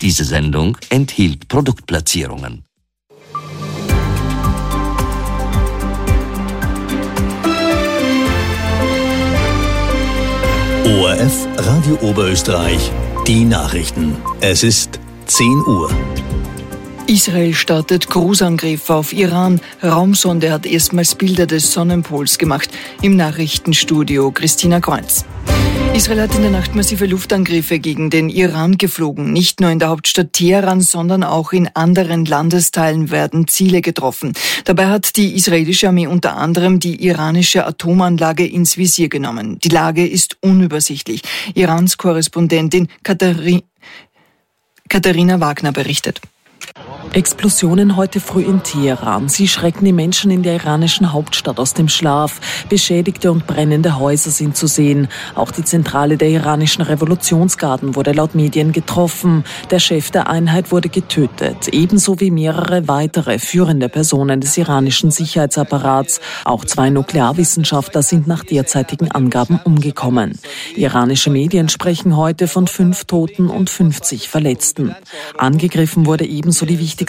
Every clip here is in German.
Diese Sendung enthielt Produktplatzierungen. ORF Radio Oberösterreich, die Nachrichten. Es ist 10 Uhr. Israel startet Großangriff auf Iran. Raumsonde hat erstmals Bilder des Sonnenpols gemacht. Im Nachrichtenstudio Christina Kreuz. Israel hat in der Nacht massive Luftangriffe gegen den Iran geflogen. Nicht nur in der Hauptstadt Teheran, sondern auch in anderen Landesteilen werden Ziele getroffen. Dabei hat die israelische Armee unter anderem die iranische Atomanlage ins Visier genommen. Die Lage ist unübersichtlich. Irans Korrespondentin Katharina Wagner berichtet. Explosionen heute früh in Teheran. Sie schrecken die Menschen in der iranischen Hauptstadt aus dem Schlaf. Beschädigte und brennende Häuser sind zu sehen. Auch die Zentrale der iranischen Revolutionsgarden wurde laut Medien getroffen. Der Chef der Einheit wurde getötet. Ebenso wie mehrere weitere führende Personen des iranischen Sicherheitsapparats. Auch 2 Nuklearwissenschaftler sind nach derzeitigen Angaben umgekommen. Iranische Medien sprechen heute von 5 Toten und 50 Verletzten. Angegriffen wurde ebenso die wichtigste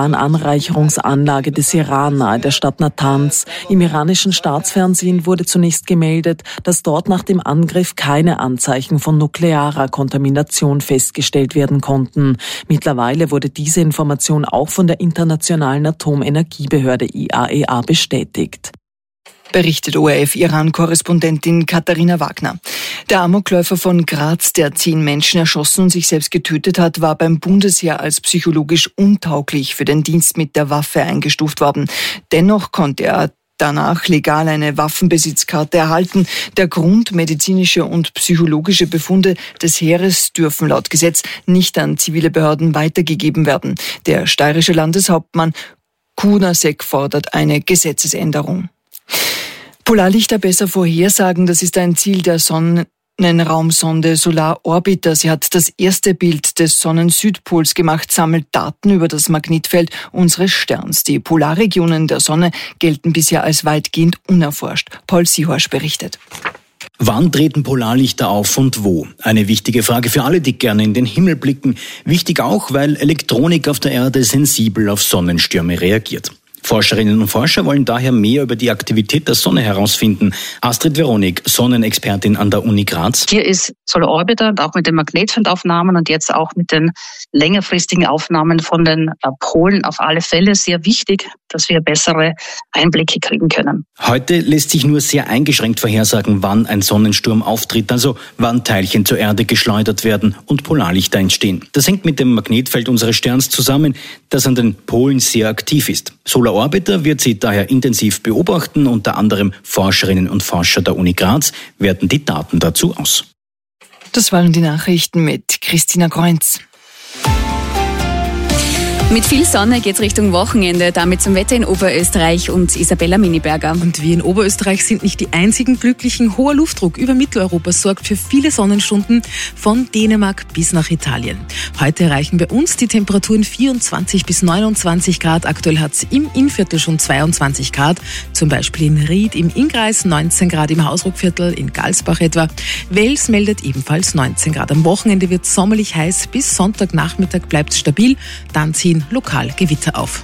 Urananreicherungsanlage des Iran nahe der Stadt Natanz. Im iranischen Staatsfernsehen wurde zunächst gemeldet, dass dort nach dem Angriff keine Anzeichen von nuklearer Kontamination festgestellt werden konnten. Mittlerweile wurde diese Information auch von der Internationalen Atomenergiebehörde IAEA bestätigt. Berichtet ORF-Iran-Korrespondentin Katharina Wagner. Der Amokläufer von Graz, der 10 Menschen erschossen und sich selbst getötet hat, war beim Bundesheer als psychologisch untauglich für den Dienst mit der Waffe eingestuft worden. Dennoch konnte er danach legal eine Waffenbesitzkarte erhalten. Der Grund, medizinische und psychologische Befunde des Heeres dürfen laut Gesetz nicht an zivile Behörden weitergegeben werden. Der steirische Landeshauptmann Kunasek fordert eine Gesetzesänderung. Polarlichter besser vorhersagen, das ist ein Ziel der Sonnenraumsonde Solar Orbiter. Sie hat das erste Bild des Sonnensüdpols gemacht, sammelt Daten über das Magnetfeld unseres Sterns. Die Polarregionen der Sonne gelten bisher als weitgehend unerforscht. Paul Sihorsch berichtet. Wann treten Polarlichter auf und wo? Eine wichtige Frage für alle, die gerne in den Himmel blicken. Wichtig auch, weil Elektronik auf der Erde sensibel auf Sonnenstürme reagiert. Forscherinnen und Forscher wollen daher mehr über die Aktivität der Sonne herausfinden. Astrid Veronik, Sonnenexpertin an der Uni Graz. Hier ist Solar Orbiter und auch mit den Magnetfeldaufnahmen und jetzt auch mit den längerfristigen Aufnahmen von den Polen auf alle Fälle sehr wichtig, dass wir bessere Einblicke kriegen können. Heute lässt sich nur sehr eingeschränkt vorhersagen, wann ein Sonnensturm auftritt, also wann Teilchen zur Erde geschleudert werden und Polarlichter entstehen. Das hängt mit dem Magnetfeld unseres Sterns zusammen, das an den Polen sehr aktiv ist. Solar Orbiter wird sie daher intensiv beobachten. Unter anderem Forscherinnen und Forscher der Uni Graz werten die Daten dazu aus. Das waren die Nachrichten mit Christina Kreuz. Mit viel Sonne geht's Richtung Wochenende, damit zum Wetter in Oberösterreich und Isabella Miniberger. Und wir in Oberösterreich sind nicht die einzigen Glücklichen. Hoher Luftdruck über Mitteleuropa sorgt für viele Sonnenstunden von Dänemark bis nach Italien. Heute erreichen bei uns die Temperaturen 24 bis 29 Grad. Aktuell hat's im Innviertel schon 22 Grad. Zum Beispiel in Ried im Innkreis 19 Grad, im Hausruckviertel in Galsbach etwa. Wels meldet ebenfalls 19 Grad. Am Wochenende wird sommerlich heiß. Bis Sonntagnachmittag bleibt's stabil. Dann ziehen lokal Gewitter auf.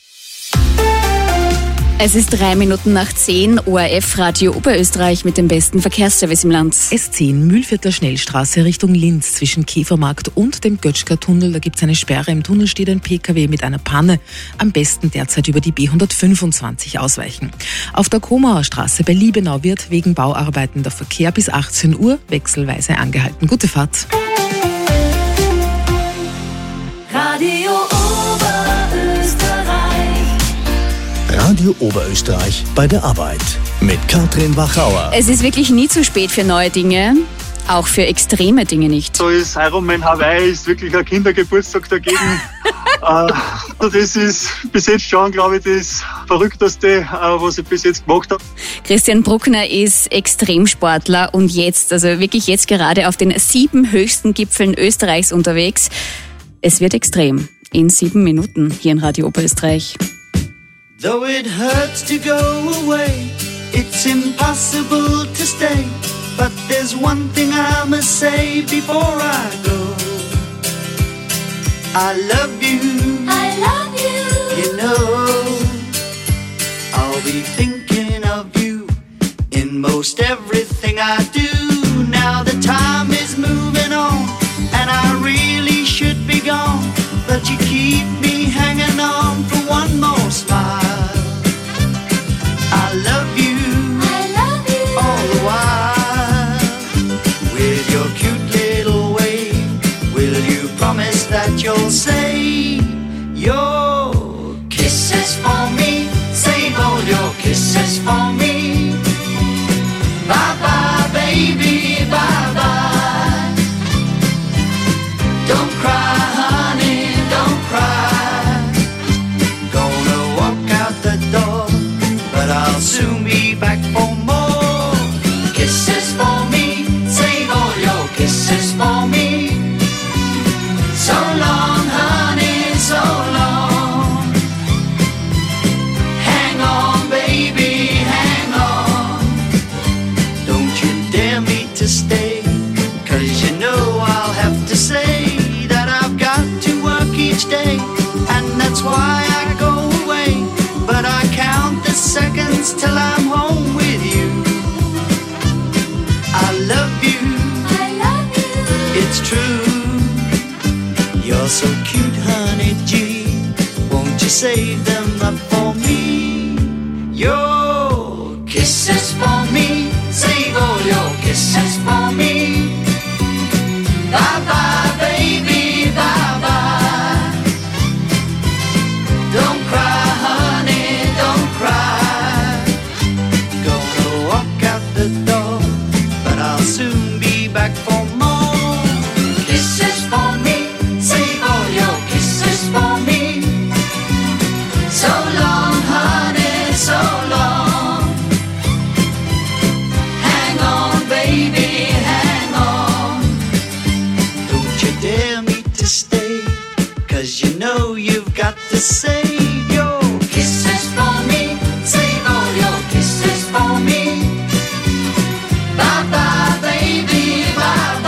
Es ist 3 Minuten nach 10, ORF Radio Oberösterreich mit dem besten Verkehrsservice im Land. S10 Mühlviertler Schnellstraße Richtung Linz zwischen Käfermarkt und dem Götschker-Tunnel. Da gibt es eine Sperre. Im Tunnel steht ein PKW mit einer Panne. Am besten derzeit über die B125 ausweichen. Auf der Komauer Straße bei Liebenau wird wegen Bauarbeiten der Verkehr bis 18 Uhr wechselweise angehalten. Gute Fahrt. Radio Oberösterreich bei der Arbeit mit Katrin Wachauer. Es ist wirklich nie zu spät für neue Dinge, auch für extreme Dinge nicht. So ist Ironman Hawaii ist wirklich ein Kindergeburtstag dagegen. Das ist bis jetzt schon, glaube ich, das Verrückteste, was ich bis jetzt gemacht habe. Christian Bruckner ist Extremsportler und jetzt, also wirklich jetzt gerade auf den 7 höchsten Gipfeln Österreichs unterwegs. Es wird extrem. In 7 Minuten hier in Radio Oberösterreich. Though it hurts to go away, it's impossible to stay. But there's one thing I must say before I go. I love you. I love you. You know, I'll be thinking of you in most everything I do. Now the time is moving on, and I really should be gone, but you keep me hanging on for one more smile. I love you. I love you. All the while, with your cute little way, will you promise that you'll save your kisses for me? Save all your kisses for me. Bye bye, baby, bye bye. Don't cry, honey, don't cry. Gonna walk out the door, but I'll soon be back for more kisses for me. Save all your kisses for me. So long, honey, so long. Hang on, baby, hang on. Don't you dare me to stay, 'cause you know I'll have to say that I've got to work each day, and that's why I go away. But I count the seconds till I'm home with you. I love you. I love you. It's true. You're so cute, honey G. Won't you save them up for me? Your kisses for me. Save all your kisses for me. Bye bye, baby, bye bye. Don't cry, honey, don't cry. Gonna walk out the door, but I'll soon be back for more kisses for me. Save all your kisses for me. So long, honey, so long. Hang on, baby, hang on. Don't you dare me to stay, 'cause you know you've got to save your kisses for me. Save all your kisses for me. Bye bye, baby, bye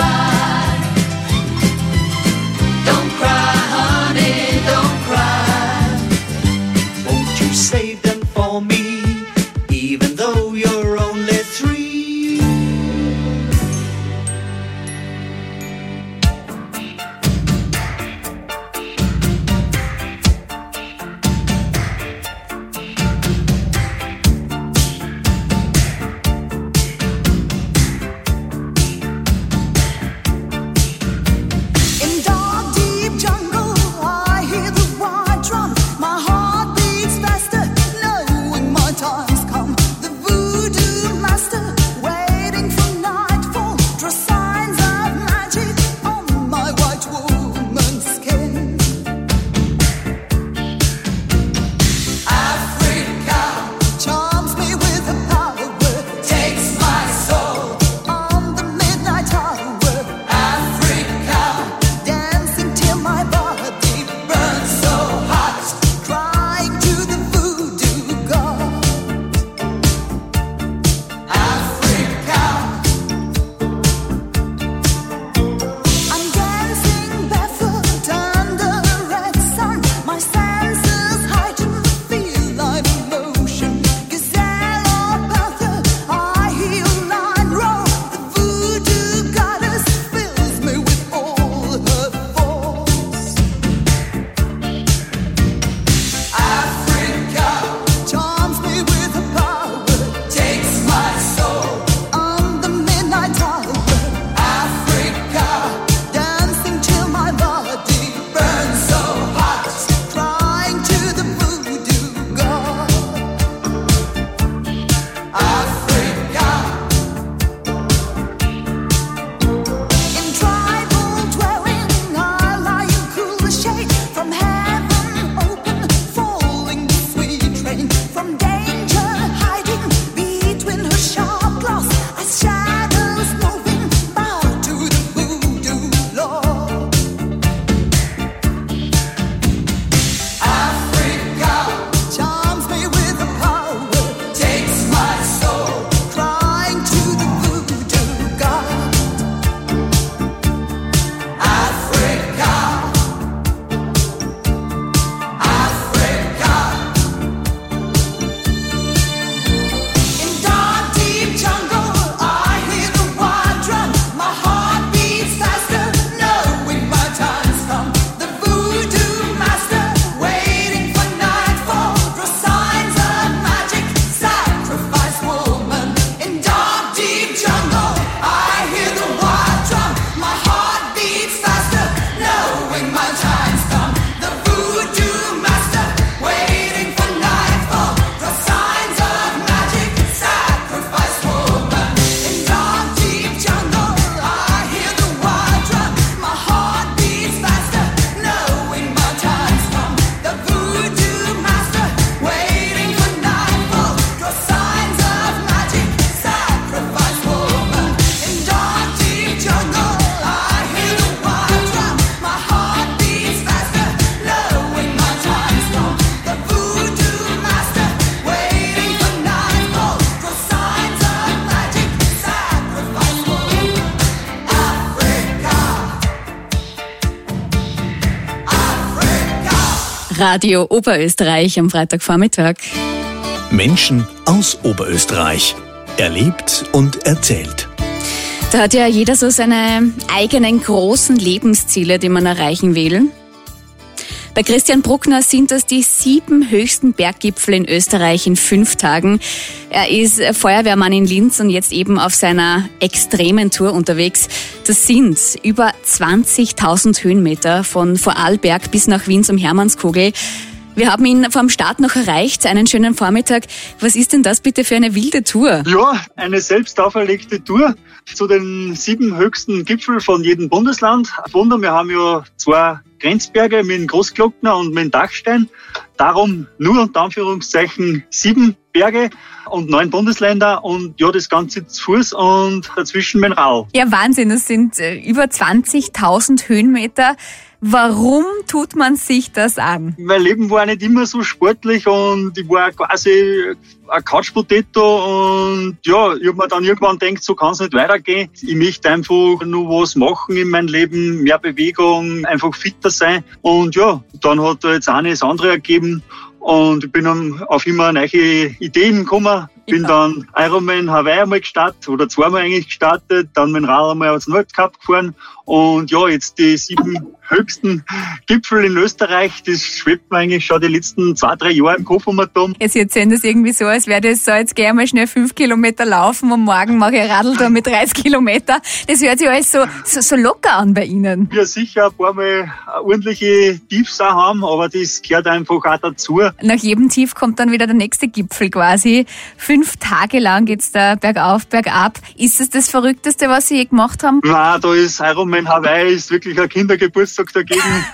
Radio Oberösterreich am Freitagvormittag. Menschen aus Oberösterreich. Erlebt und erzählt. Da hat ja jeder so seine eigenen großen Lebensziele, die man erreichen will. Bei Christian Bruckner sind das die 7 höchsten Berggipfel in Österreich in 5 Tagen. Er ist Feuerwehrmann in Linz und jetzt eben auf seiner extremen Tour unterwegs. Das sind über 20.000 Höhenmeter von Vorarlberg bis nach Wien zum Hermannskogel. Wir haben ihn vom Start noch erreicht. Einen schönen Vormittag. Was ist denn das bitte für eine wilde Tour? Ja, eine selbst auferlegte Tour zu den 7 höchsten Gipfeln von jedem Bundesland. Wunder, wir haben ja 2 Grenzberge mit dem Großglockner und mit dem Dachstein. Darum nur unter Anführungszeichen 7 Berge und 9 Bundesländer und ja, das Ganze zu Fuß und dazwischen mein Radl. Ja, Wahnsinn. Das sind über 20.000 Höhenmeter. Warum tut man sich das an? Mein Leben war nicht immer so sportlich und ich war quasi ein Couch-Potato und ja, ich habe mir dann irgendwann gedacht, so kann es nicht weitergehen. Ich möchte einfach nur was machen in meinem Leben, mehr Bewegung, einfach fitter sein und ja, dann hat da jetzt eines das andere ergeben und ich bin auf immer neue Ideen gekommen. Bin dann Ironman Hawaii einmal gestartet oder 2-mal eigentlich gestartet, dann mit dem Rad einmal als Nordkap gefahren und ja, jetzt die 7 höchsten Gipfel in Österreich, das schwebt mir eigentlich schon die letzten 2-3 Jahre im Kopf um. Sie erzählen das irgendwie so, als wäre das so, jetzt gehe ich mal schnell 5 Kilometer laufen und morgen mache ich Radltour mit 30 Kilometer. Das hört sich alles so locker an bei Ihnen. Ja, sicher ein paar Mal ordentliche Tiefs auch haben, aber das gehört einfach auch dazu. Nach jedem Tief kommt dann wieder der nächste Gipfel quasi. 5 Tage lang geht's da bergauf, bergab. Ist es das Verrückteste, was Sie je gemacht haben? Nein, da ist Ironman Hawaii ist wirklich ein Kindergeburtstag dagegen.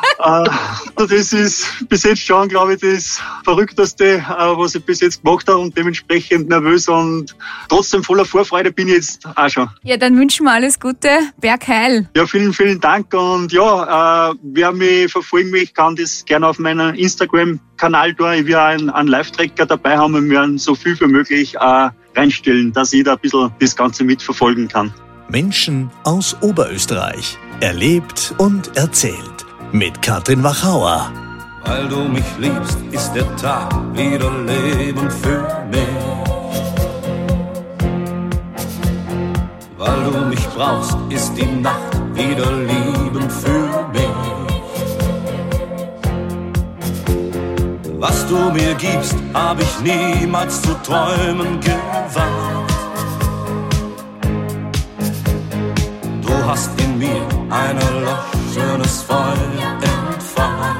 Das ist bis jetzt schon, glaube ich, das Verrückteste, was ich bis jetzt gemacht habe und dementsprechend nervös und trotzdem voller Vorfreude bin ich jetzt auch schon. Ja, dann wünschen wir alles Gute. Bergheil. Ja, vielen, vielen Dank und ja, wer mich verfolgen will, kann das gerne auf meinem Instagram-Kanal tun. Ich werde einen Live-Tracker dabei haben und wir werden so viel wie möglich reinstellen, dass jeder ein bisschen das Ganze mitverfolgen kann. Menschen aus Oberösterreich. Erlebt und erzählt. Mit Katrin Wachauer. Weil du mich liebst, ist der Tag wieder Leben für mich. Weil du mich brauchst, ist die Nacht wieder Leben für mich. Was du mir gibst, hab ich niemals zu träumen gewagt. Du hast in mir ein erloschenes Feuer entfacht.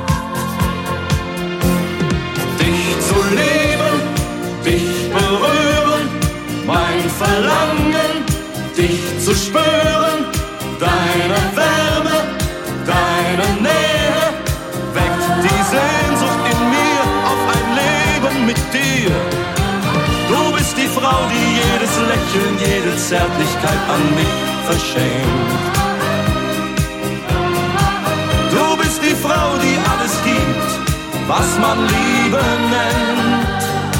Dich zu leben, dich berühren, mein Verlangen, dich zu spüren, deine Wärme, deine Nähe, weckt die Sehnsucht in mir auf ein Leben mit dir. Du bist die Frau, die jedes Lächeln, jede Zärtlichkeit an mich verschenkt. Du bist die Frau, die alles gibt, was man Liebe nennt.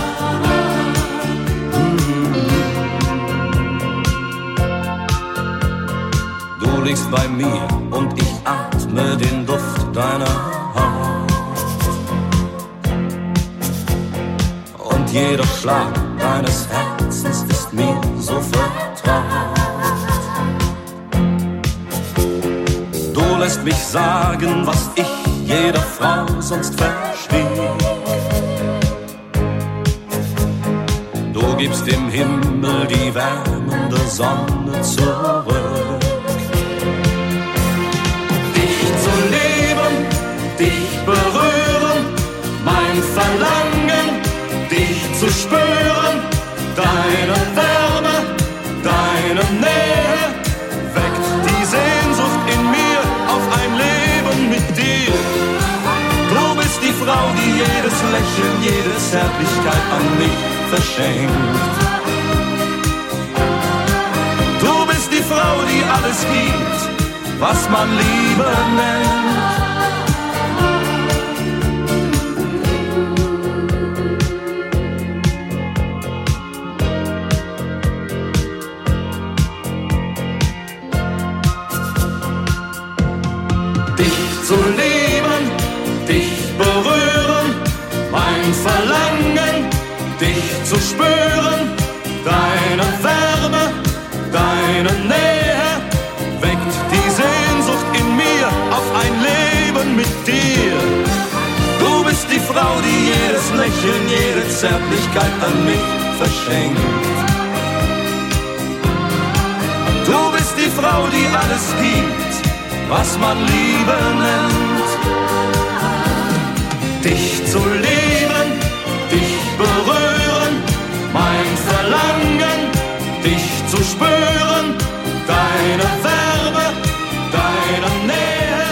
Du liegst bei mir und ich atme den Duft deiner Haut. Und jeder Schlag deines Herzens ist mir so vertraut. Du lässt mich sagen, was ich jeder Frau sonst verstehe. Du gibst dem Himmel die wärmende Sonne zurück. Dich zu leben, dich berühren, mein Verlangen, dich zu spüren, deine Wärme, deine Nähe, weckt die Sehnsucht in mir auf ein Leben mit dir. Du bist die Frau, die jedes Lächeln, jede Zärtlichkeit an mich verschenkt. Du bist die Frau, die alles gibt, was man Liebe nennt. Dich zu leben, dich berühren, Deine Nähe weckt die Sehnsucht in mir auf ein Leben mit dir. Du bist die Frau, die jedes Lächeln, jede Zärtlichkeit an mich verschenkt. Du bist die Frau, die alles gibt, was man Liebe nennt. Dich zu lieben, dich berühren, mein Verlangen, dich zu spüren, deine Wärme, deine Nähe.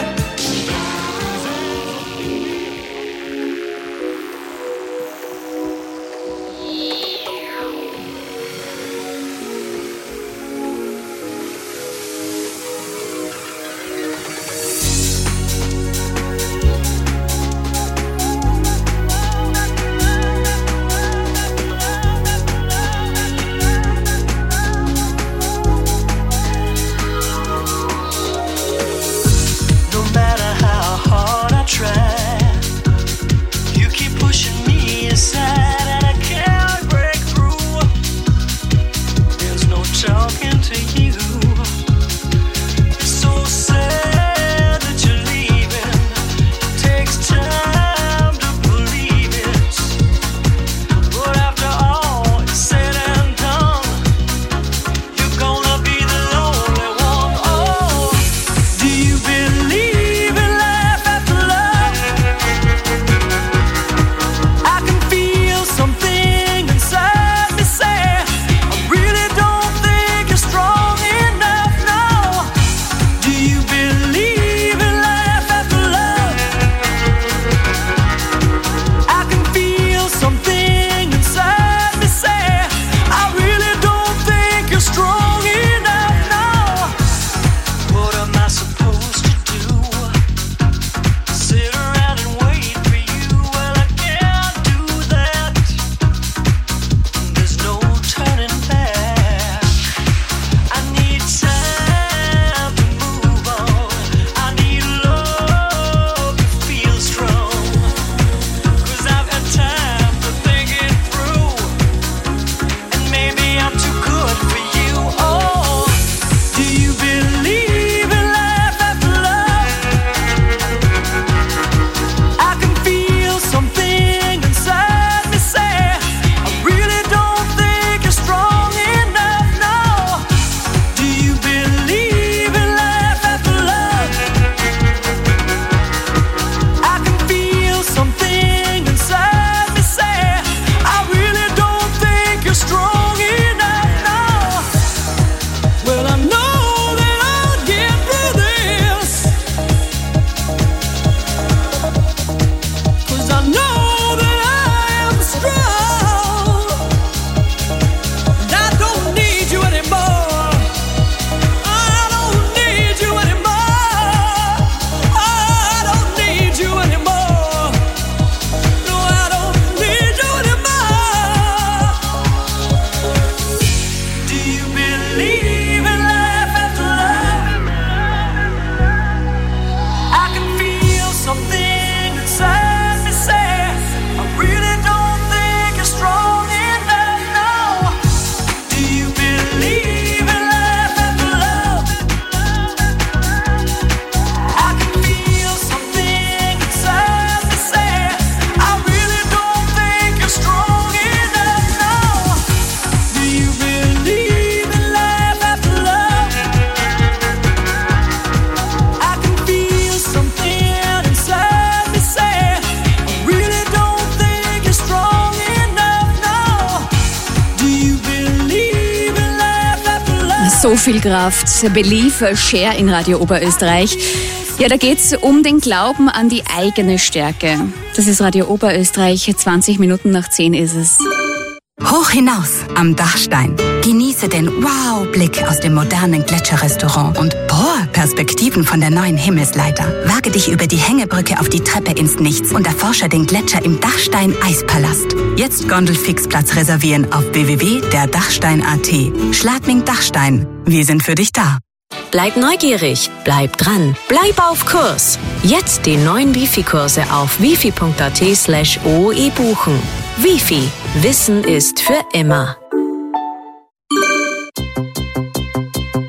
So viel Kraft. Believe, Share in Radio Oberösterreich. Ja, da geht's um den Glauben an die eigene Stärke. Das ist Radio Oberösterreich, 20 Minuten nach 10 ist es. Hoch hinaus am Dachstein. Genieße den Wow-Blick aus dem modernen Gletscherrestaurant und Perspektiven von der neuen Himmelsleiter. Wage dich über die Hängebrücke auf die Treppe ins Nichts und erforsche den Gletscher im Dachstein Eispalast. Jetzt Gondelfixplatz reservieren auf www.derdachstein.at. Schladming Dachstein. Wir sind für dich da. Bleib neugierig, bleib dran, bleib auf Kurs. Jetzt die neuen Wifi-Kurse auf wifi.at/OE buchen. Wifi. Wissen ist für immer.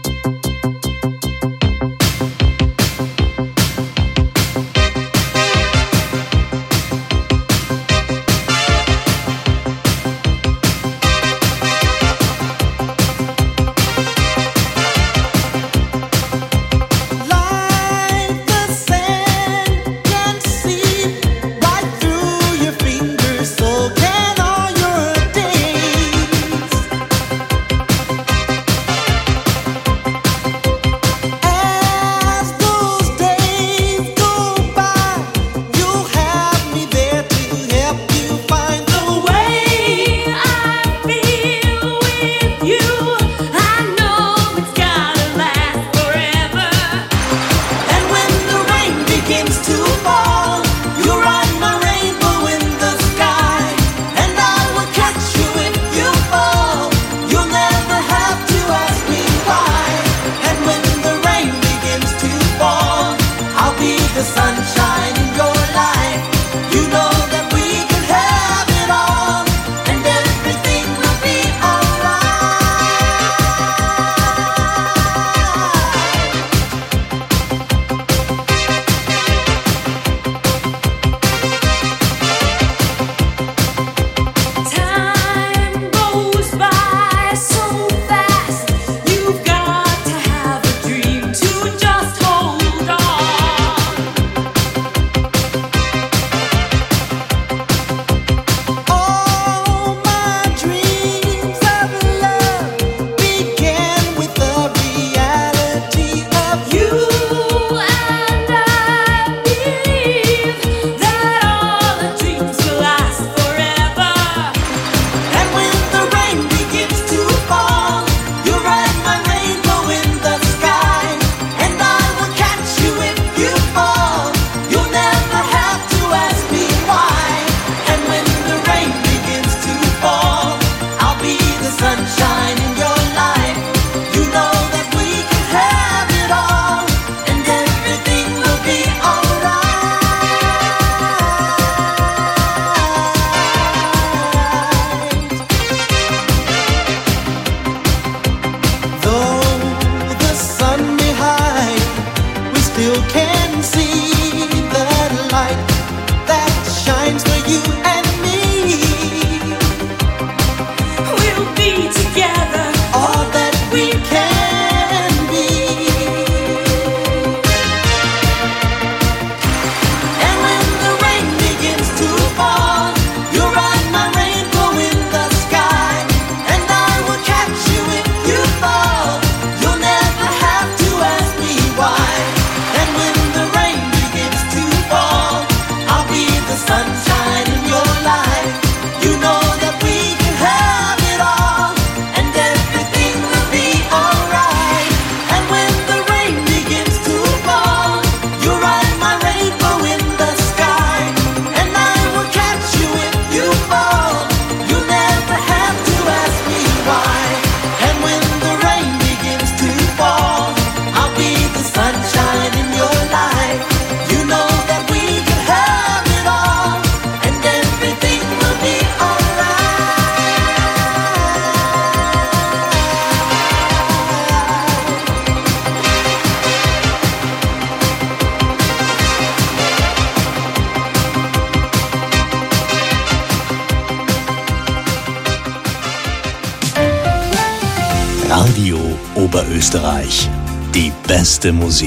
Radio Oberösterreich. Die beste Musik.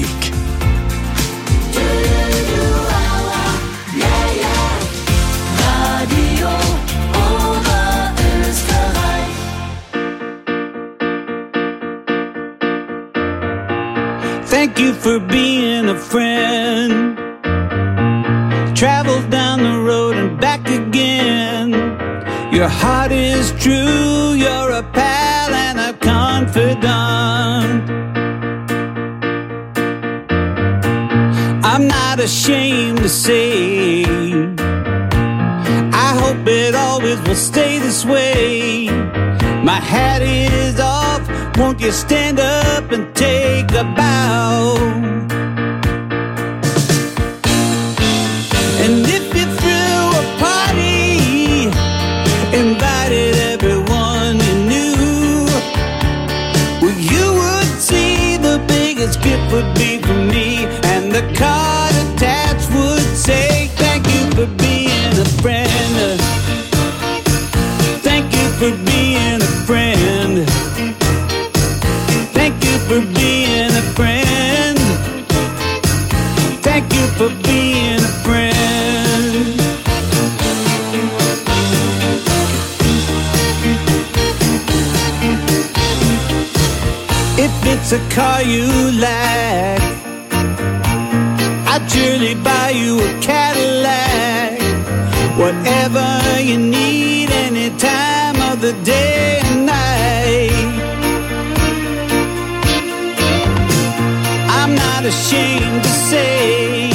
Radio Oberösterreich. Thank you for being a friend. Travel down the road and back again. Your heart is true, you're a pal and a confidant. I'm not ashamed to say, I hope it always will stay this way. My hat is off, won't you stand up and take a bow? And if you threw a party, invited everyone you knew, well, you would see the biggest gift would be for me, and the card attached would say, thank you for being a friend. Thank you for being a friend. Thank you for being a friend. Thank you for being a friend. If it's a car you like, I'd surely buy you a Cadillac. Whatever you need, any time of the day and night. I'm not ashamed to say,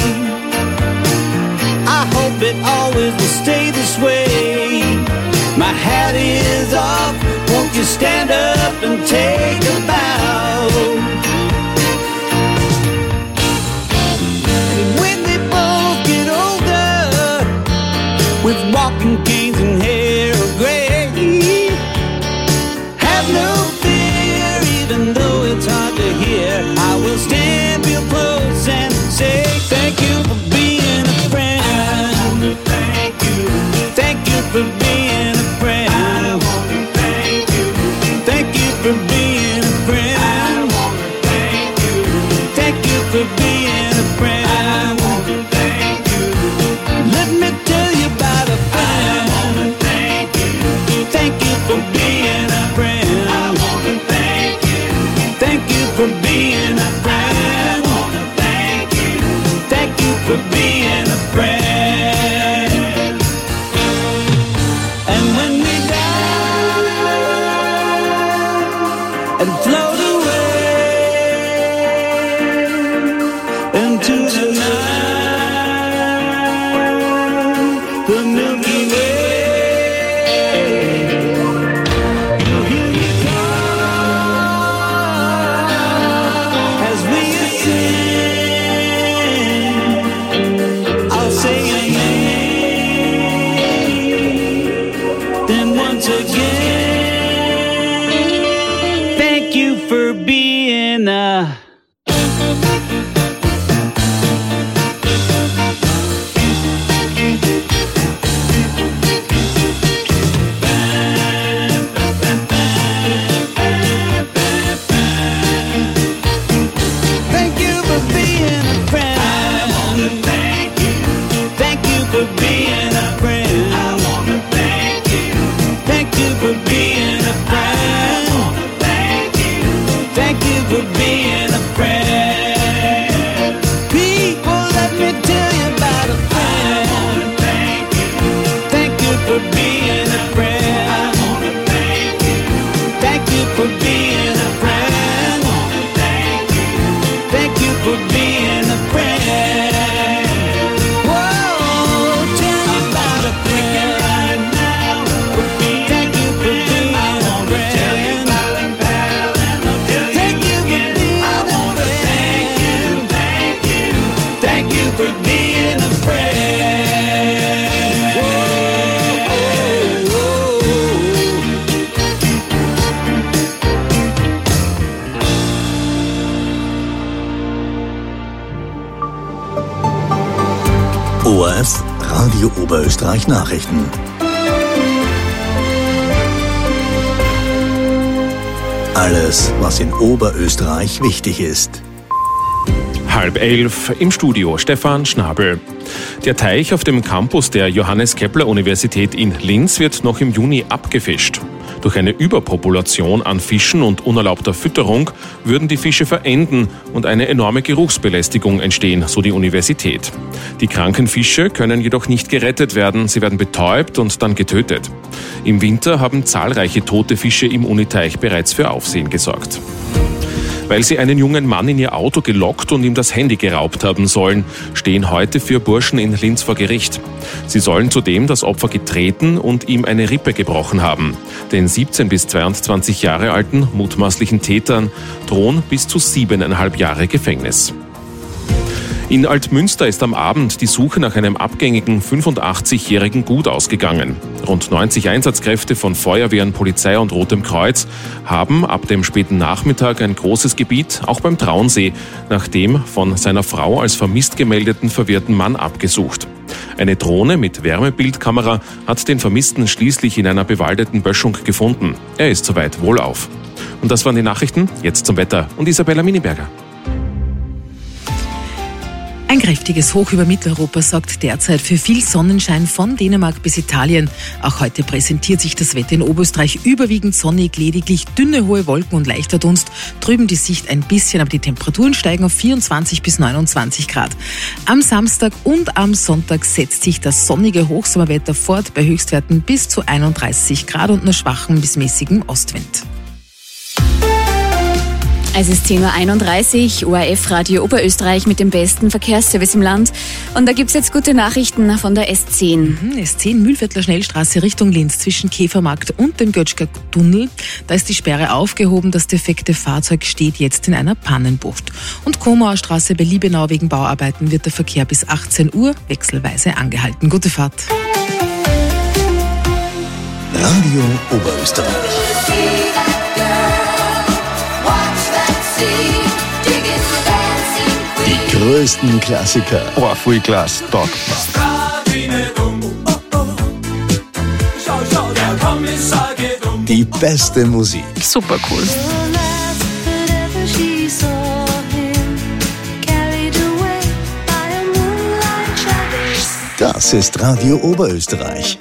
I hope it always will stay this way. My hat is off, won't you stand up and take a bow? And when they both get older, with walking canes and hair of gray, have no fear, even though it's hard to hear, I will stand real close and say, thank you for being a friend. Thank you. Thank you for being a friend. I wanna thank you. Thank you for being a friend. I wanna thank you. Thank you for being a friend. I wanna thank you. Let me tell you about a friend. I wanna thank you. Thank you for being a friend. I wanna thank you. Thank you for being a friend. I wanna thank you. Thank you for being a friend. And when we die and float away into the night, the Milky Way, you'll hear me call as we ascend. I'll say your name, then once again, thank you for being a thank you for being a friend. I wanna thank you. Thank you for being a friend. I wanna thank you. Thank you for being a friend. I wanna thank you. Thank you for being a friend. People, let me tell you about a friend. I wanna thank you. Thank you for being a friend. I wanna thank you. Thank you for being a friend. I wanna thank you. Thank you for being a friend. Whoa, tell me about a friend right now. Thank you for being a friend. Thank you for being a friend. Thank you for being a friend. Whoa, ORF Radio Oberösterreich Nachrichten. Alles, was in Oberösterreich wichtig ist. 10:30 im Studio Stefan Schnabel. Der Teich auf dem Campus der Johannes-Kepler-Universität in Linz wird noch im Juni abgefischt. Durch eine Überpopulation an Fischen und unerlaubter Fütterung würden die Fische verenden und eine enorme Geruchsbelästigung entstehen, so die Universität. Die kranken Fische können jedoch nicht gerettet werden, sie werden betäubt und dann getötet. Im Winter haben zahlreiche tote Fische im Uniteich bereits für Aufsehen gesorgt. Weil sie einen jungen Mann in ihr Auto gelockt und ihm das Handy geraubt haben sollen, stehen heute 4 Burschen in Linz vor Gericht. Sie sollen zudem das Opfer getreten und ihm eine Rippe gebrochen haben. Den 17 bis 22 Jahre alten mutmaßlichen Tätern drohen bis zu 7,5 Jahre Gefängnis. In Altmünster ist am Abend die Suche nach einem abgängigen 85-Jährigen gut ausgegangen. Rund 90 Einsatzkräfte von Feuerwehren, Polizei und Rotem Kreuz haben ab dem späten Nachmittag ein großes Gebiet, auch beim Traunsee, nach dem von seiner Frau als vermisst gemeldeten verwirrten Mann abgesucht. Eine Drohne mit Wärmebildkamera hat den Vermissten schließlich in einer bewaldeten Böschung gefunden. Er ist soweit wohlauf. Und das waren die Nachrichten. Jetzt zum Wetter und Isabella Miniberger. Ein kräftiges Hoch über Mitteleuropa sorgt derzeit für viel Sonnenschein von Dänemark bis Italien. Auch heute präsentiert sich das Wetter in Oberösterreich überwiegend sonnig, lediglich dünne hohe Wolken und leichter Dunst. Drüben die Sicht ein bisschen, aber die Temperaturen steigen auf 24 bis 29 Grad. Am Samstag und am Sonntag setzt sich das sonnige Hochsommerwetter fort bei Höchstwerten bis zu 31 Grad und nur schwachem bis mäßigem Ostwind. Es ist 10:31 Uhr, ORF Radio Oberösterreich mit dem besten Verkehrsservice im Land. Und da gibt's jetzt gute Nachrichten von der S10. S10 Mühlviertler Schnellstraße Richtung Linz zwischen Käfermarkt und dem Götschger-Tunnel. Da ist die Sperre aufgehoben, das defekte Fahrzeug steht jetzt in einer Pannenbucht. Und Komauer Straße bei Liebenau wegen Bauarbeiten wird der Verkehr bis 18 Uhr wechselweise angehalten. Gute Fahrt. Radio Oberösterreich. Die größten Klassiker. Oh, voll klasse, Tag. Die beste Musik. Super cool. Das ist Radio Oberösterreich.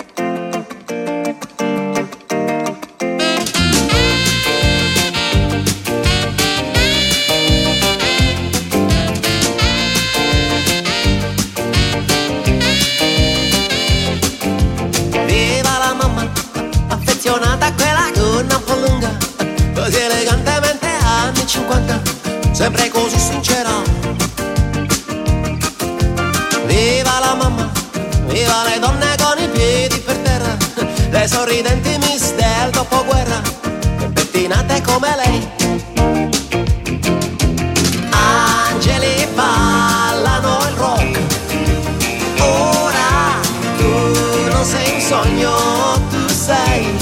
Sempre così sincera. Viva la mamma, viva le donne con i piedi per terra, le sorridenti miss del dopoguerra, pettinate come lei. Angeli ballano il rock. Ora tu non sei un sogno, tu sei.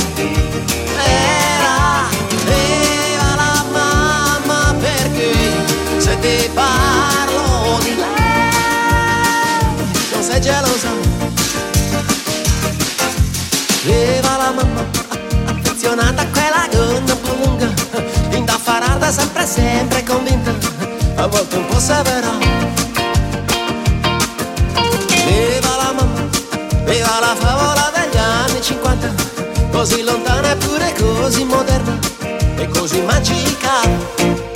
Ti parlo di lei, non sei gelosa. Viva la mamma, affezionata a quella gonna un po' lunga, indaffarata sempre, sempre convinta, a volte un po' severa. Viva la mamma, viva la favola degli anni 50, così lontana eppure così moderna e così magica.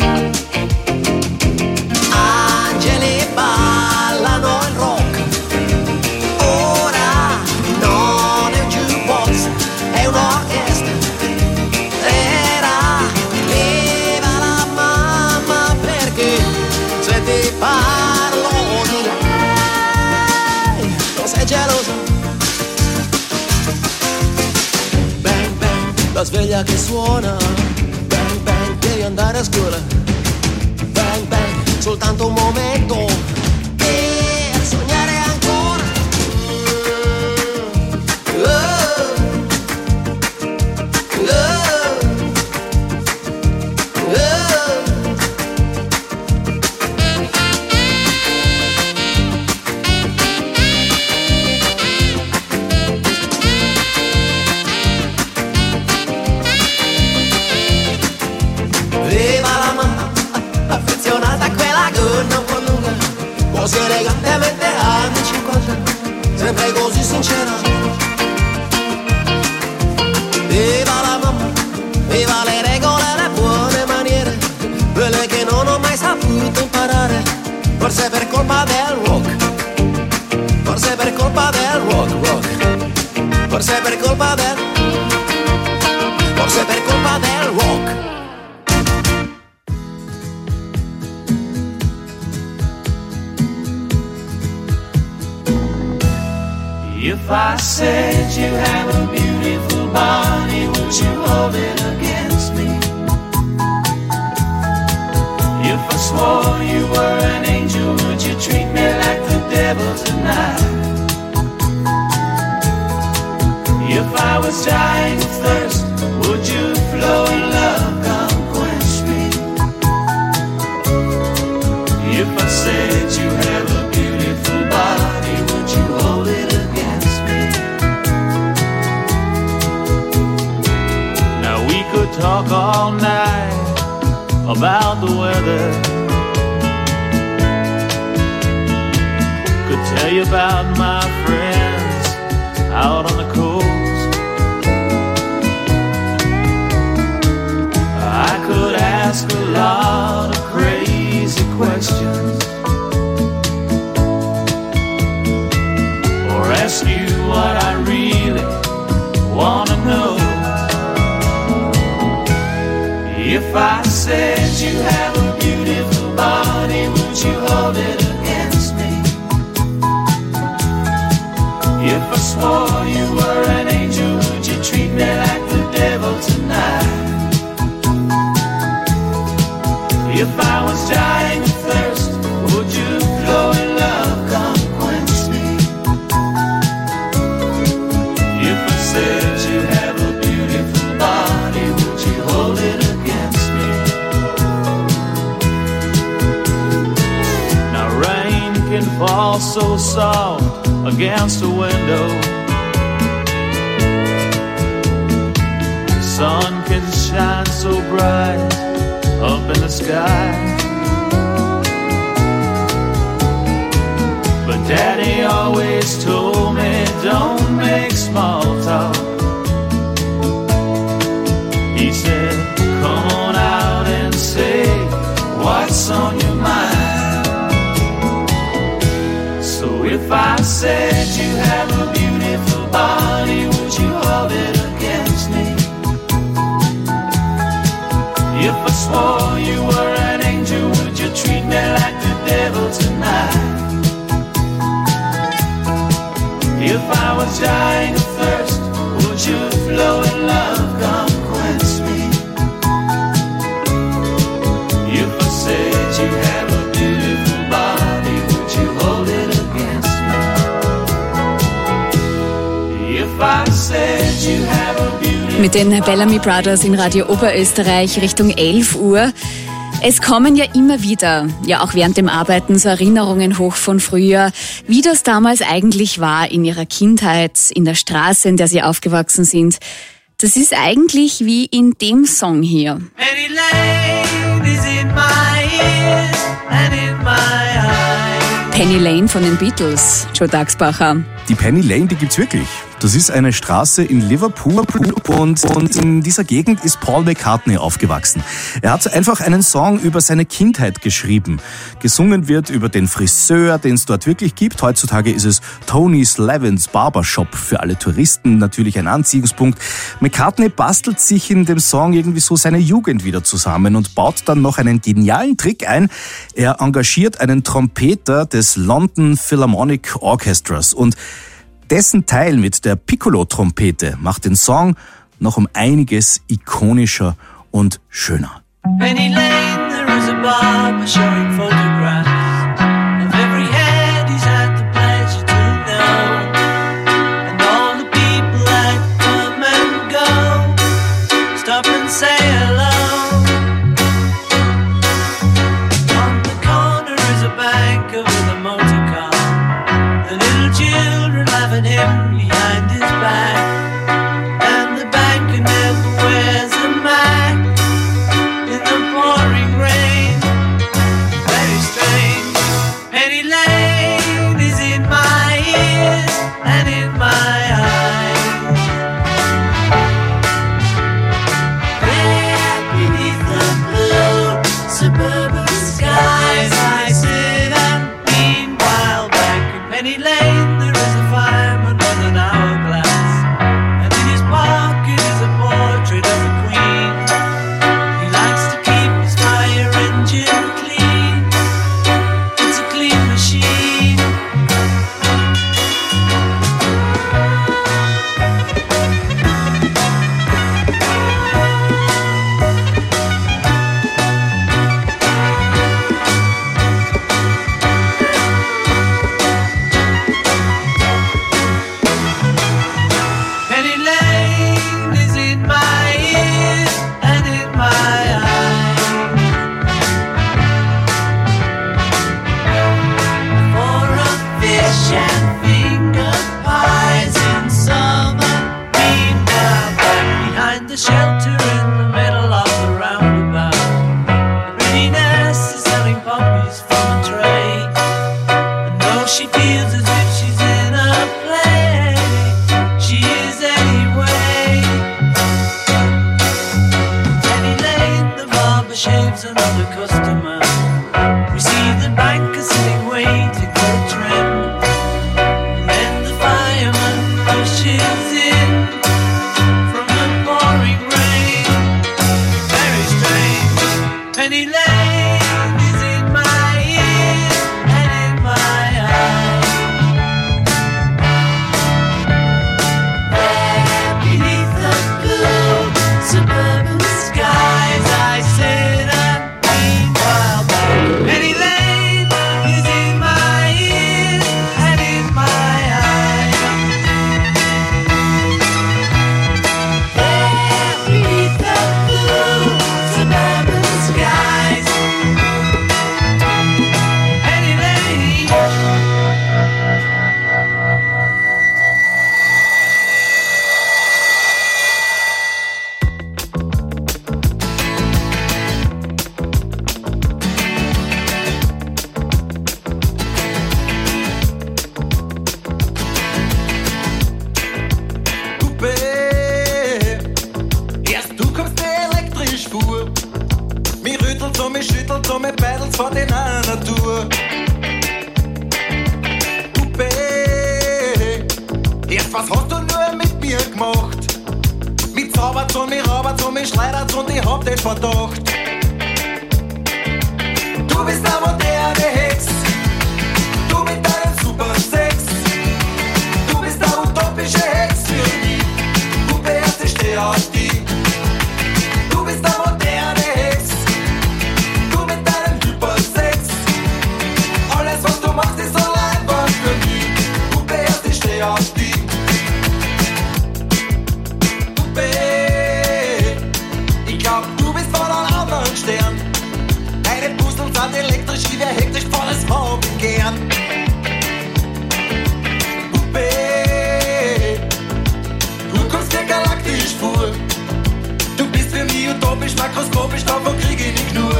Ballano il rock. Ora non è un jukebox, è un'orchestra. Era viva la mamma, perché se ti parlo di lei non sei gelosa. Bang bang, la sveglia che suona. Bang bang, devi andare a scuola. Bang bang, soltanto un momento per sognare ancora. forse per colpa del rock, forse per colpa del rock, rock, forse per colpa del, forse per colpa del rock. If I said you have a beautiful body, would you hold it against me? If I swore you were an angel, would you treat me like the devil tonight? If I was dying of thirst, would you flow in love, come quench me? If I said you have a beautiful body, would you hold it against me? Now we could talk all night about the weather, could tell you about my friends out on the coast. I could ask a lot of crazy questions, or ask you what I really want to know. If I said you have a beautiful body, would you hold it against me? If I swore you were an angel, would you treat me like the devil tonight? If I was dying of thirst, would you flow in love, come quench me? If I said you have a beautiful body, would you hold it against me? Now rain can fall so soft against a window, sun can shine so bright up in the sky, but Daddy always told me don't make small talk. He said come on out and say what's on your mind. So if I said you have a beautiful body, would you hold it against me? If I swore you were an angel, would you treat me like the devil tonight? If I was dying of thirst, would you flow in love, come quench me? If I said you have a beautiful body, would you hold it against me? If I said you have a beautiful Mit den Bellamy Brothers in Radio Oberösterreich Richtung 11 Uhr. Es kommen ja immer wieder, ja auch während dem Arbeiten, so Erinnerungen hoch von früher, wie das damals eigentlich war in ihrer Kindheit, in der Straße, in der sie aufgewachsen sind. Das ist eigentlich wie in dem Song hier. Penny Lane is in my ears and in my eyes. Penny Lane von den Beatles, Joe Daxbacher. Die Penny Lane, die gibt's wirklich. Das ist eine Straße in Liverpool und in dieser Gegend ist Paul McCartney aufgewachsen. Er hat einfach einen Song über seine Kindheit geschrieben. Gesungen wird über den Friseur, den es dort wirklich gibt. Heutzutage ist es Tony Slavins Barbershop, für alle Touristen natürlich ein Anziehungspunkt. McCartney bastelt sich in dem Song irgendwie so seine Jugend wieder zusammen und baut dann noch einen genialen Trick ein. Er engagiert einen Trompeter des London Philharmonic Orchestras und dessen Teil mit der Piccolo-Trompete macht den Song noch um einiges ikonischer und schöner. Penny Lane, there is a barber showing photographs of every head he's had the pleasure to know, and all the people that come and go stop and say hello. On the corner is a banker with a motor car, the little children laughing him behind his back, and the banker never wears a mask in the pouring rain. customer. We see the banker sitting waiting for a tram. And then the fireman rushes in from the pouring rain. Very strange. Penny Lane is in my ears and in my eyes. There beneath the blue suburban skies I sit and meanwhile Penny Lane is in my ears and in my eyes. There beneath the blue suburban skies Penny Lane. Erst du kommst mir elektrisch vor. Mich rüttelt so, mich schüttelt so, mich beidelt von den Natur. Puppe, erst was hast du nur mit mir gemacht? Mich zaubert so, mich raubert so, mich schleudert so und ich hab den Verdacht. Du bist eine moderne Hex, du mit deinem Super Sex. Du bist eine utopische Hex für mich. Puppe, erst ich steh auf dich. Du bist eine moderne Hex, du mit deinem Hypersex. Alles was du machst ist so einfach für mich. Puppe, erst ich steh auf dich. Puppe, ich glaub du bist von einem anderen Stern. Deine Pusteln sind elektrisch, ich wär hektisch, volles Raum gern. Puppe, du kommst mir galaktisch vor. Du bist für mich utopisch, makroskopisch, davon krieg ich nicht nur.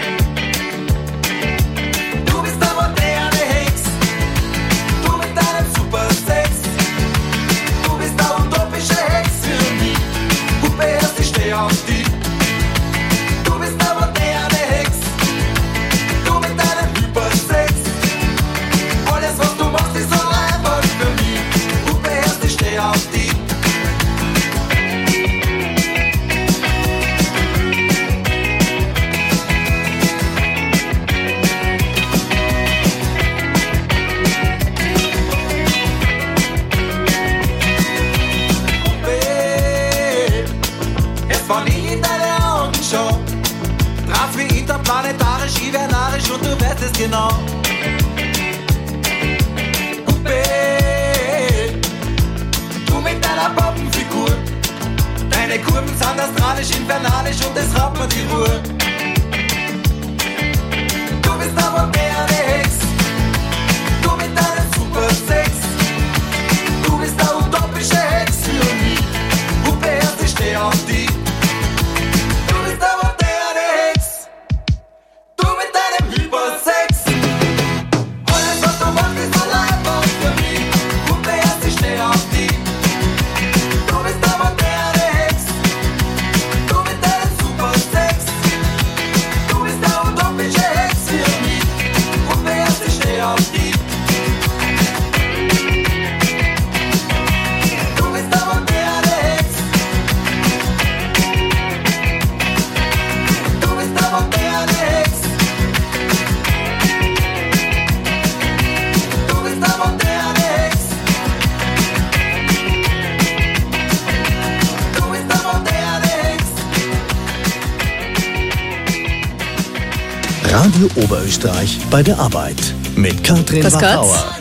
Du bist eine moderne Hex, du mit deinem Super Sex. Du bist eine utopische Hex für mich. Puppe, erst ich steh auf dich. Du bist eine moderne Hex, du mit deinem Hypersex. Alles was du machst ist so einfach für mich. Puppe, erst ich steh auf dich. Jetzt wenn ich in deine Augen schau, drauf wie interplanetarisch, ich wär narrisch und du weißt es genau. Puppe, du mit deiner Poppenfigur, deine Kurven sind astralisch, infernalisch und es raubt mir die Ruhe. Du bist eine moderne Hex, du mit deinem Super Sex. Du bist eine utopische Hex für mich. Puppe, erst ich steh auf dich. Du bist eine moderne Hex, du mit deinem Hypersex. Alles was du machst ist so einfach für mich. Puppe, erst ich steh auf dich. Du bist eine moderne Hex, du mit deinem Super Sex. Du bist eine utopische Hex für mich. Puppe, erst ich steh auf dich. Du bist eine moderne Hex, du bist eine moderne Hex. Du bist eine moderne Hex. Du bist eine moderne Hex. Radio Oberösterreich bei der Arbeit mit Katrin Grüß Gott. Wachauer.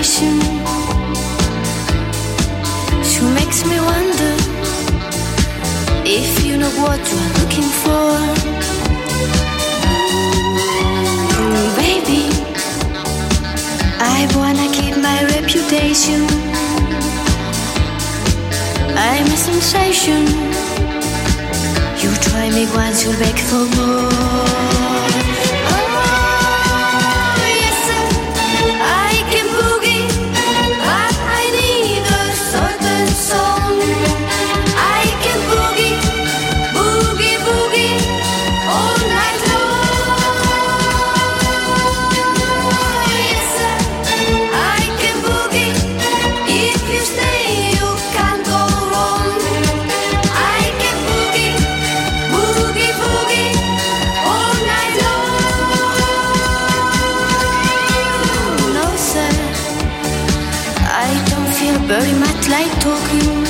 reputation. She makes me wonder if you know what you're looking for. Baby, I wanna keep my reputation. I'm a sensation. You try me once, you'll beg for more. Very much like talking,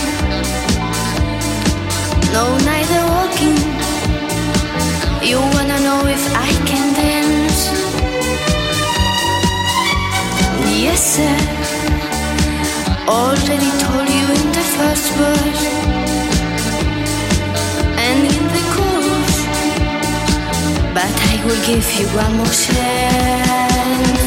no, neither walking. You wanna know if I can dance? Yes, sir. Already told you in the first verse and in the chorus, but I will give you one more chance.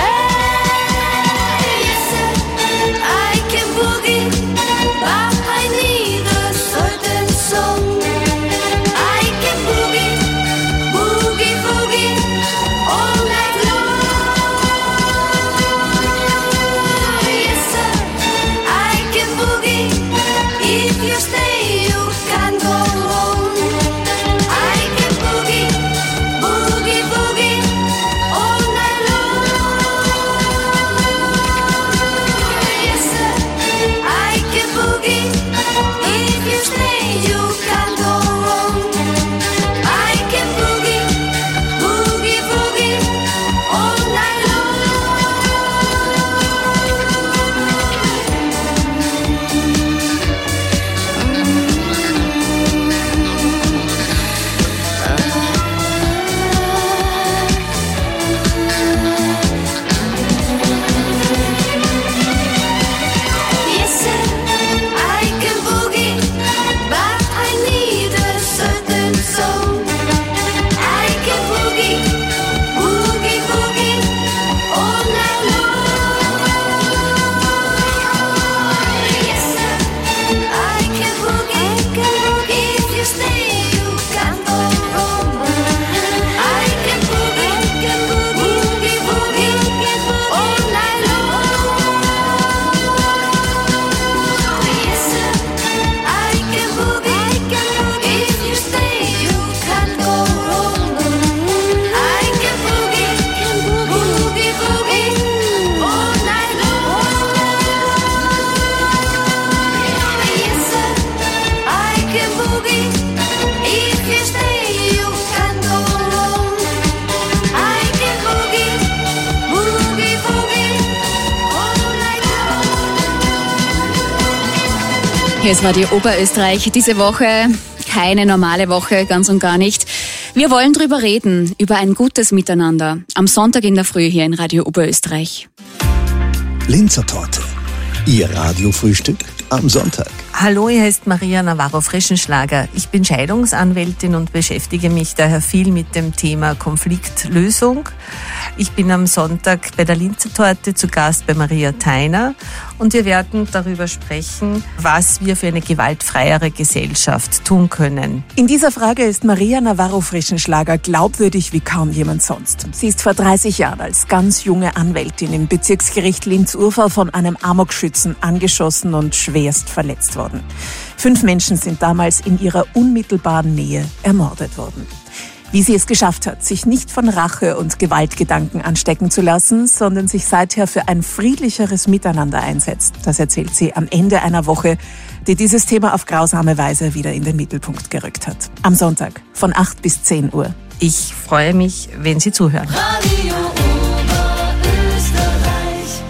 Hier ist Radio Oberösterreich. Diese Woche keine normale Woche, ganz und gar nicht. Wir wollen drüber reden, über ein gutes Miteinander. Am Sonntag in der Früh hier in Radio Oberösterreich. Linzer Torte. Ihr Radiofrühstück am Sonntag. Hallo, hier ist Maria Navarro-Frischenschlager. Ich bin Scheidungsanwältin und beschäftige mich daher viel mit dem Thema Konfliktlösung. Ich bin am Sonntag bei der Linzer Torte zu Gast bei Maria Theiner und wir werden darüber sprechen, was wir für eine gewaltfreiere Gesellschaft tun können. In dieser Frage ist Maria Navarro-Frischenschlager glaubwürdig wie kaum jemand sonst. Sie ist vor 30 Jahren als ganz junge Anwältin im Bezirksgericht Linz-Urfahr von einem Amokschützen angeschossen und schwerst verletzt worden. 5 Menschen sind damals in ihrer unmittelbaren Nähe ermordet worden. Wie sie es geschafft hat, sich nicht von Rache und Gewaltgedanken anstecken zu lassen, sondern sich seither für ein friedlicheres Miteinander einsetzt, das erzählt sie am Ende einer Woche, die dieses Thema auf grausame Weise wieder in den Mittelpunkt gerückt hat. Am Sonntag von 8 bis 10 Uhr. Ich freue mich, wenn Sie zuhören. Radio Oberösterreich.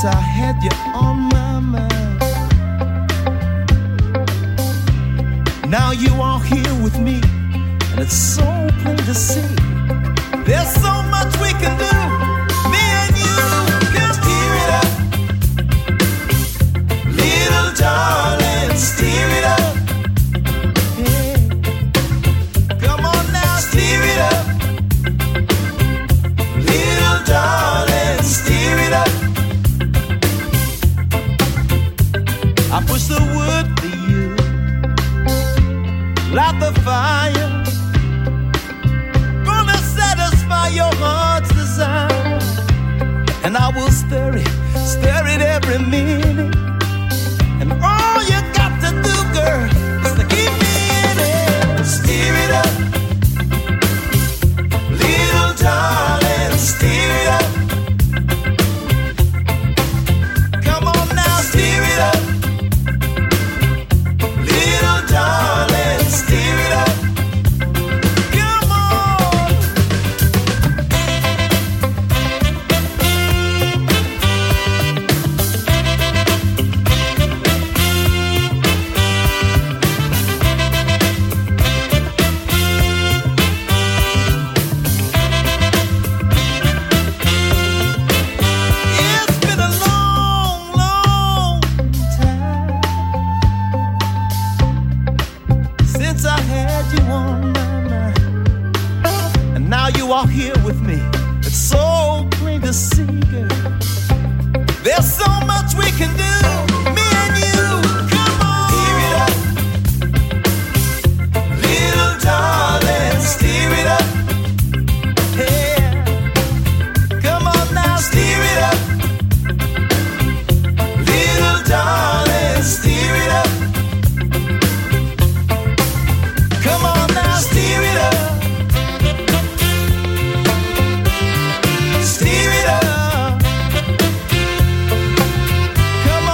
since I had you on my mind. Now you are here with me, and it's so plain to see. There's so much we can do, me and you. Come steer it up, little darling, steer it up. Hey. Come on now, steer it up, little darling, steer it up. I push the wood for you, light the fire, gonna satisfy your heart's desire. And I will stir it every minute. And all you got to do, girl, is to keep me in it. Steer it up, little darling, steer it up. Come on now, steer it up, little darling, steer it up. Come on. It's been a long, long time since I had you on my mind, and now you are here with me. It's so plain to see, girl. There's so much we can do, me and you. Come on, steer it up, little darling, steer it up. Yeah, come on now, steer it up, little darling, steer it up. Come on now, steer it up, steer it up. Come on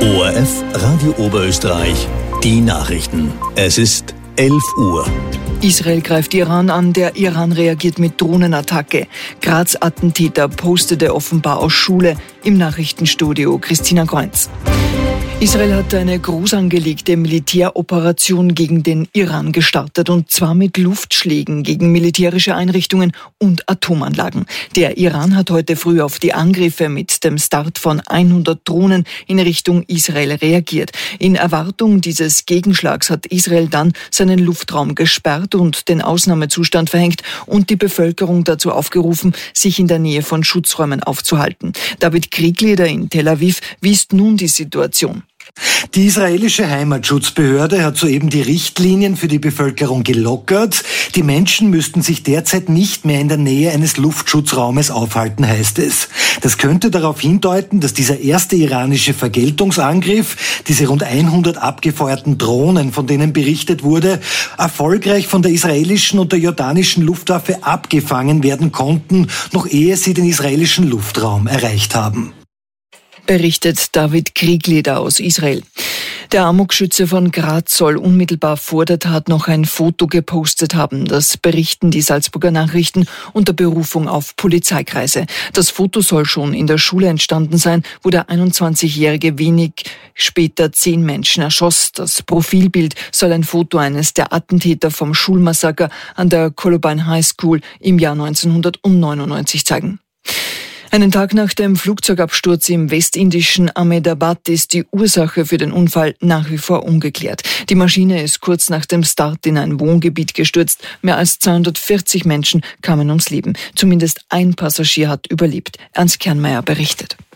ORF Radio Oberösterreich, die Nachrichten. Es ist 11 Uhr. Israel greift Iran an, der Iran reagiert mit Drohnenattacke. Graz-Attentäter postete offenbar aus Schule. Im Nachrichtenstudio Christina Kreuz. Israel hat eine groß angelegte Militäroperation gegen den Iran gestartet, und zwar mit Luftschlägen gegen militärische Einrichtungen und Atomanlagen. Der Iran hat heute früh auf die Angriffe mit dem Start von 100 Drohnen in Richtung Israel reagiert. In Erwartung dieses Gegenschlags hat Israel dann seinen Luftraum gesperrt und den Ausnahmezustand verhängt und die Bevölkerung dazu aufgerufen, sich in der Nähe von Schutzräumen aufzuhalten. David Kriegleder in Tel Aviv, wie ist nun die Situation? Die israelische Heimatschutzbehörde hat soeben die Richtlinien für die Bevölkerung gelockert. Die Menschen müssten sich derzeit nicht mehr in der Nähe eines Luftschutzraumes aufhalten, heißt es. Das könnte darauf hindeuten, dass dieser erste iranische Vergeltungsangriff, diese rund 100 abgefeuerten Drohnen, von denen berichtet wurde, erfolgreich von der israelischen und der jordanischen Luftwaffe abgefangen werden konnten, noch ehe sie den israelischen Luftraum erreicht haben. Berichtet David Kriegleder aus Israel. Der Amokschütze von Graz soll unmittelbar vor der Tat noch ein Foto gepostet haben. Das berichten die Salzburger Nachrichten unter Berufung auf Polizeikreise. Das Foto soll schon in der Schule entstanden sein, wo der 21-Jährige wenig später 10 Menschen erschoss. Das Profilbild soll ein Foto eines der Attentäter vom Schulmassaker an der Columbine High School im Jahr 1999 zeigen. Einen Tag nach dem Flugzeugabsturz im westindischen Ahmedabad ist die Ursache für den Unfall nach wie vor ungeklärt. Die Maschine ist kurz nach dem Start in ein Wohngebiet gestürzt. Mehr als 240 Menschen kamen ums Leben. Zumindest ein Passagier hat überlebt. Ernst Kernmeier berichtet.